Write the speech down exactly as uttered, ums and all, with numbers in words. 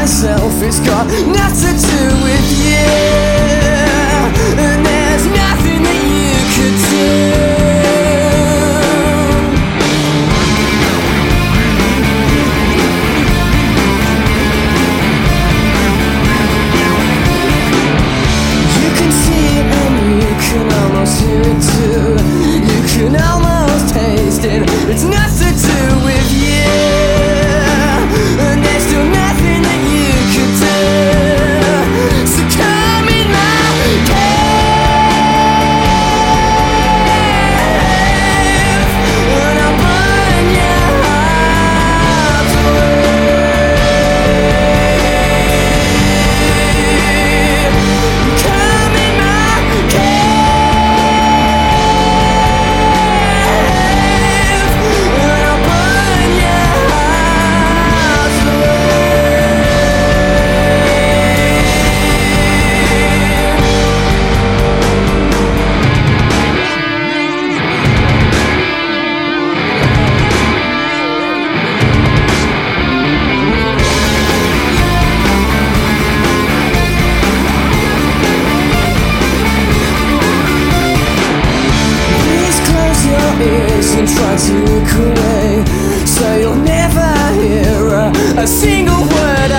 myself, it's got nothing to do with you. And there's nothing that you could do. You can see it and you can almost hear it too. You can almost taste it. It's nothing to do with you. And there's still nothing that you could do. So come in my cave, and I'll burn your heart away. Come in my cave, and I'll burn your heart Please close your ears and try to look away, so you'll never hear a, a single word I